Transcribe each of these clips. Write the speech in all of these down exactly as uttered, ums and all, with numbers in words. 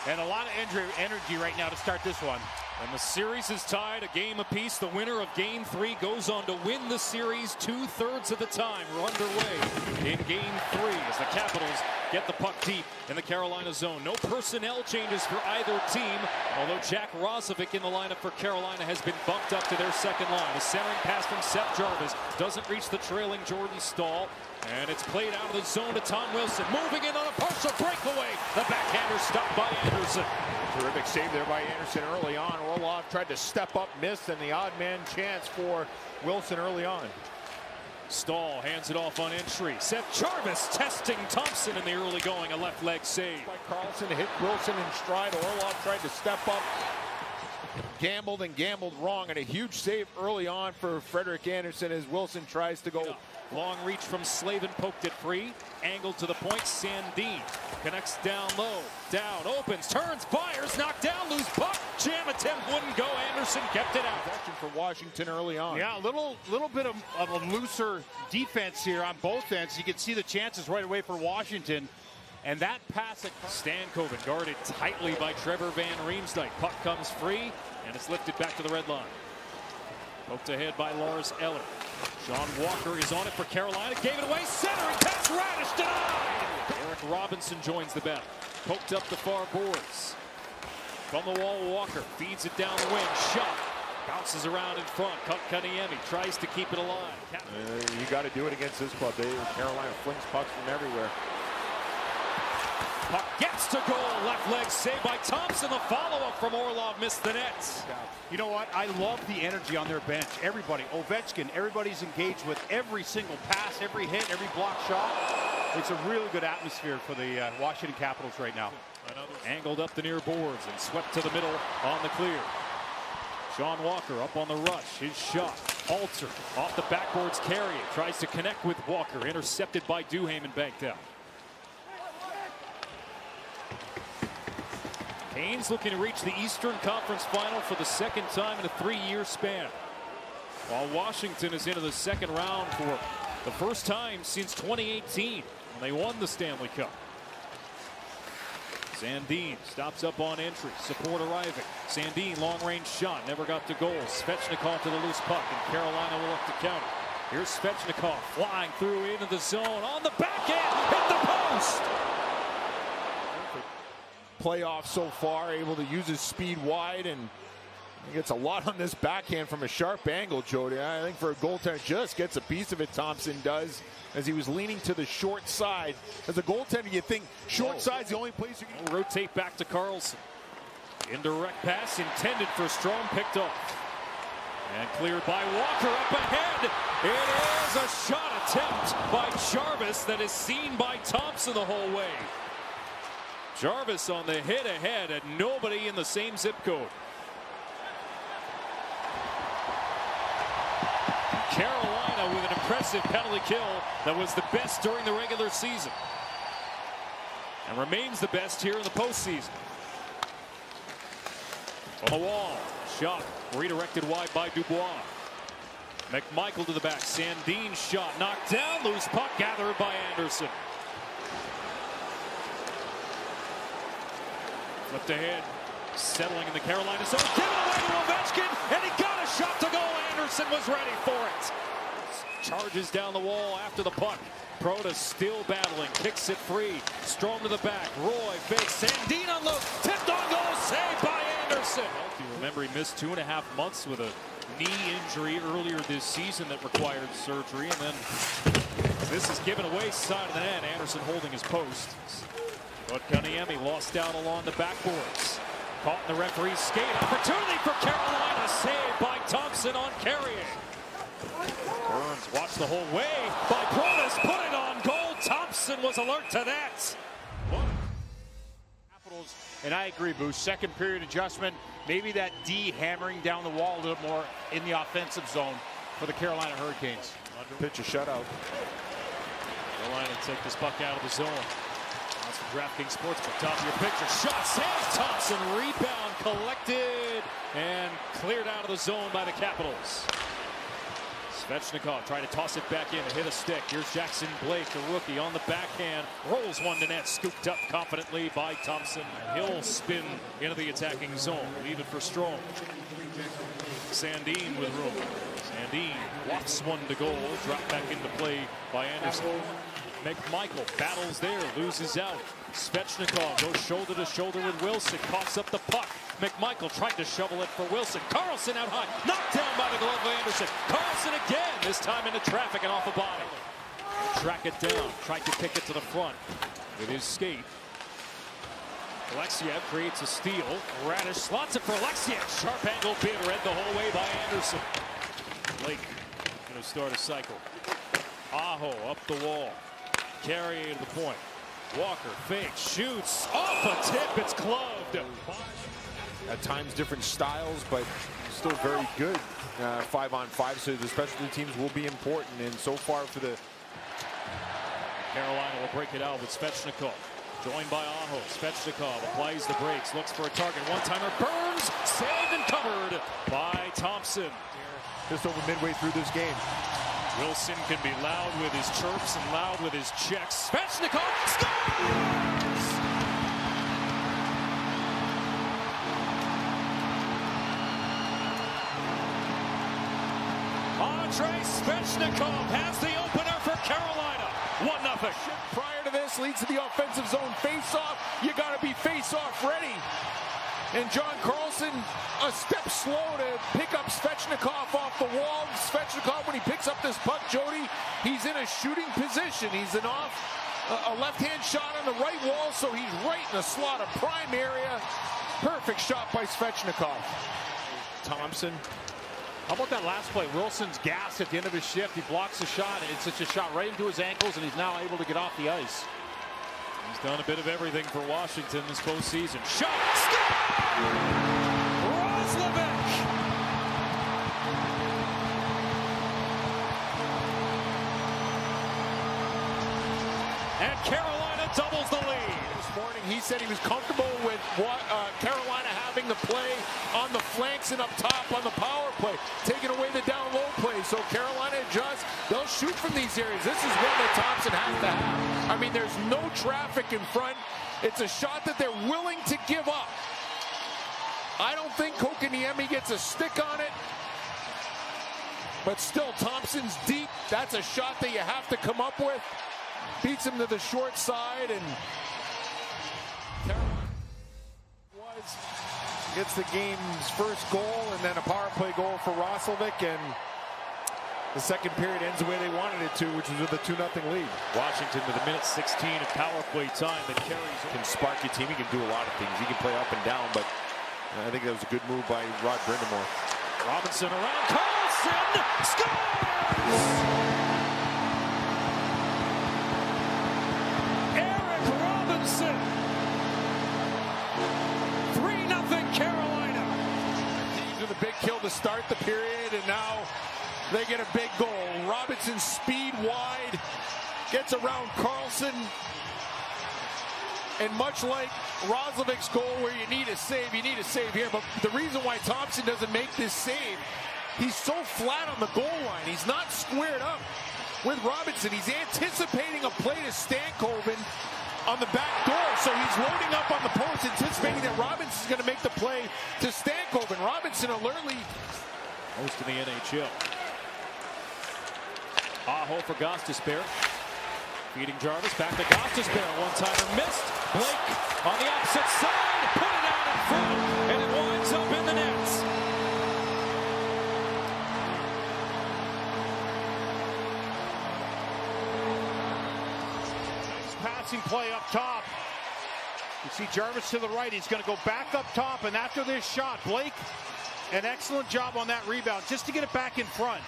And a lot of injury, energy right now to start this one. And the series is tied a game apiece. The winner of game three goes on to win the series two-thirds of the time. We're underway in game three as the Capitals get the puck deep in the Carolina zone. No personnel changes for either team, although Jack Roslovic in the lineup for Carolina has been bumped up to their second line. A centering pass from Seth Jarvis doesn't reach the trailing Jordan Staal. And it's played out of the zone to Tom Wilson. Moving in on a partial breakaway. The backhander stopped by Anderson. Terrific save there by Anderson early on. Orlov tried to step up, missed, and the odd man chance for Wilson early on. Staal hands it off on entry. Seth Jarvis testing Thompson in the early going. A left leg save. By Carlson to hit Wilson in stride. Orlov tried to step up. Gambled and gambled wrong, and a huge save early on for Frederik Andersen as Wilson tries to go. Long reach from Slavin, poked it free. Angled to the point. Sandin connects down low. Down, opens, turns, fires, knocked down, loose puck. Jam attempt wouldn't go. Anderson kept it out. Action for Washington early on. Yeah, a little, little bit of, of a looser defense here on both ends. You can see the chances right away for Washington. And that pass at Stankoven guarded tightly by Trevor Van Riemsdyk. Puck comes free, and it's lifted back to the red line. Poked ahead by Lars Eller. Sean Walker is on it for Carolina. Gave it away. Centering pass. Radish denied. Eric Robinson joins the battle. Poked up the far boards. From the wall, Walker feeds it down the wing. Shot. Bounces around in front. Kotkaniemi tries to keep it alive. Uh, you got to do it against this club. They, Carolina flings pucks from everywhere. Puck gets to goal. Left leg saved by Thompson. The follow-up from Orlov missed the net. You know what? I love the energy on their bench. Everybody, Ovechkin, everybody's engaged with every single pass, every hit, every block shot. It's a really good atmosphere for the uh, Washington Capitals right now. Angled up the near boards and swept to the middle on the clear. Sean Walker up on the rush. His shot. Alter off the backboards. Carry it. Tries to connect with Walker. Intercepted by Duhaime and banked out. Canes looking to reach the Eastern Conference Final for the second time in a three-year span. While Washington is into the second round for the first time since twenty eighteen when they won the Stanley Cup. Sandin stops up on entry. Support arriving. Sandin long-range shot. Never got to goal. Svechnikov to the loose puck, and Carolina will look to counter. Here's Svechnikov flying through into the zone. On the back end. Hit the post. Playoff so far, able to use his speed wide, and he gets a lot on this backhand from a sharp angle, Jody. I think for a goaltender, just gets a piece of it. Thompson does, as he was leaning to the short side. As a goaltender, you think short Whoa. side's the only place you can rotate back to Carlson. Indirect pass intended for Strome, picked off and cleared by Walker. Up ahead, it is a shot attempt by Jarvis that is seen by Thompson the whole way. Jarvis on the hit ahead, and nobody in the same zip code. Carolina with an impressive penalty kill that was the best during the regular season and remains the best here in the postseason. On the wall, shot redirected wide by Dubois. McMichael to the back. Sandin shot knocked down, loose puck gathered by Anderson. Flipped ahead, settling in the Carolina zone. Given away to Ovechkin, and he got a shot to goal. Anderson was ready for it. Charges down the wall after the puck. Protas still battling, kicks it free. Strome to the back. Roy fakes. Sandin on low, tipped on goal, saved by Anderson. If you remember, he missed two and a half months with a knee injury earlier this season that required surgery, and then this is given away side of the net. Anderson holding his post. But Kotkaniemi lost out along the backboards. Caught in the referee's skate. Opportunity for Carolina. Saved by Thompson on carrying. Burns watched the whole way by Protas. Put it on goal. Thompson was alert to that. Capitals, and I agree, Booth. Second period adjustment. Maybe that D hammering down the wall a little more in the offensive zone for the Carolina Hurricanes. Pitch a shutout. Carolina take this puck out of the zone. That's the DraftKings Sportsbook. Top of your picture. Shot saved. Thompson rebound collected and cleared out of the zone by the Capitals. Svechnikov trying to toss it back in to hit a stick. Here's Jackson Blake, the rookie, on the backhand. Rolls one to net, scooped up confidently by Thompson. He'll spin into the attacking zone. Leave it for Strome. Sandin with room. Sandin wafts one to goal. Dropped back into play by Anderson. McMichael battles there, loses out. Svechnikov goes shoulder to shoulder with Wilson. Coughs up the puck. McMichael tried to shovel it for Wilson. Carlson out high. Knocked down by the glove of Anderson. Carlson again, this time into traffic and off a body. Track it down. Tried to pick it to the front with his skate. Alexiev creates a steal. Radish slots it for Alexiev. Sharp angle bid read the whole way by Anderson. Blake going to start a cycle. Aho up the wall. Carrier to the point. Walker fakes, shoots off a tip. It's gloved. At times different styles, but still very good uh, five on five. So the specialty teams will be important. And so far for the Carolina will break it out with Svechnikov. Joined by Aho. Svechnikov applies the brakes, looks for a target. One-timer burns, saved and covered by Thompson. Just over midway through this game. Wilson can be loud with his chirps and loud with his checks. Svechnikov scores! Andrei Svechnikov has the opener for Carolina. one nothing. Prior to this, leads to the offensive zone face-off. You got to be face-off ready. And John Carlson, a step slow to pick up Svechnikov off the wall. Svechnikov, when he picks up this puck, Jody, he's in a shooting position. He's an off, a left-hand shot on the right wall, so he's right in the slot, a prime area. Perfect shot by Svechnikov. Thompson. How about that last play? Wilson's gas at the end of his shift. He blocks the shot. It's such a shot right into his ankles, and he's now able to get off the ice. He's done a bit of everything for Washington this postseason. Shot! Roslovic! And Carolina doubles the lead. This morning he said he was comfortable with what uh, Carolina having the play on the flanks and up top on the power play, taking away the down low play. So Carolina adjusts. They'll shoot from these areas. This is one that Thompson has to have. I mean, there's no traffic in front. It's a shot that they're willing to give up. I don't think Kokoniemi gets a stick on it. But still, Thompson's deep. That's a shot that you have to come up with. Beats him to the short side, and Carolina was gets the game's first goal, and then a power play goal for Roslovic, and the second period ends the way they wanted it to, which was with a two nothing lead. Washington to the minute sixteen of power play time that carries. Can spark your team. He can do a lot of things. He can play up and down, but I think that was a good move by Rod Brind'Amour. Robinson around. Carlson scores! three nothing Carolina. These are the big kill to start the period, and now they get a big goal. Robinson speed wide, gets around Carlson, and much like Roslovic's goal where you need a save, you need a save here. But the reason why Thompson doesn't make this save, he's so flat on the goal line. He's not squared up with Robinson. He's anticipating a play to Stankoven on the back door, so he's loading up on the post, anticipating that Robinson's going to make the play to Stankoven. Robinson alertly most in the N H L. Aho for Gostisbehere. Feeding Jarvis, back to Gostisbehere. One-timer missed. Blake on the opposite side, put it out in front, and it winds up in the nets. Passing play up top. You see Jarvis to the right. He's going to go back up top, and after this shot, Blake, an excellent job on that rebound just to get it back in front.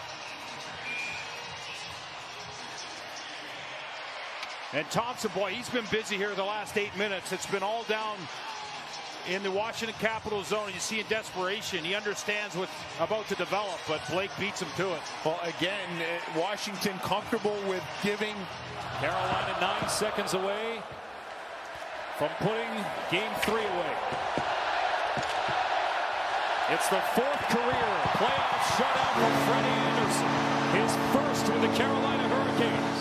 And Thompson, boy, he's been busy here the last eight minutes. It's been all down in the Washington Capitals zone. You see in desperation, he understands what's about to develop, but Blake beats him to it. Well, again, Washington comfortable with giving. Carolina nine seconds away from putting game three away. It's the fourth career playoff shutout for Freddie Andersen. His first with the Carolina Hurricanes.